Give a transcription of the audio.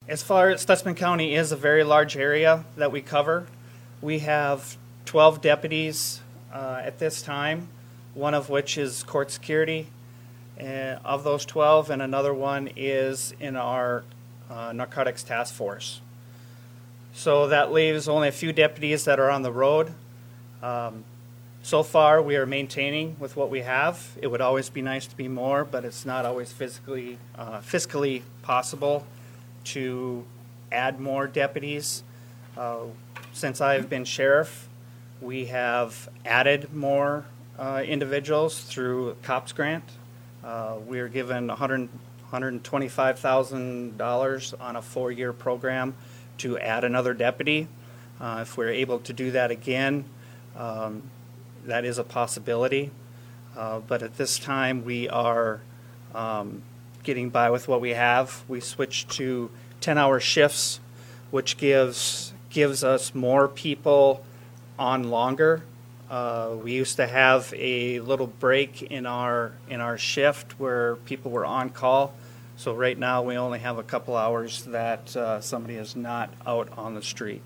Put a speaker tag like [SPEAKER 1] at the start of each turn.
[SPEAKER 1] As far as Stutsman County is a very large area that we cover. We have 12 deputies at this time, one of which is court security of those 12, and another one is in our narcotics task force. So that leaves only a few deputies that are on the road. So far, we are maintaining with what we have. It would always be nice to be more, but it's not always fiscally possible to add more deputies. Since I've been sheriff, we have added more individuals through COPS grant. We are given $125,000 on a 4-year program to add another deputy. If we're able to do that again, that is a possibility. But at this time, we are getting by with what we have. We switched to 10-hour shifts, which gives us more people on longer. We used to have a little break in our shift where people were on call. So right now we only have a couple hours that somebody is not out on the street.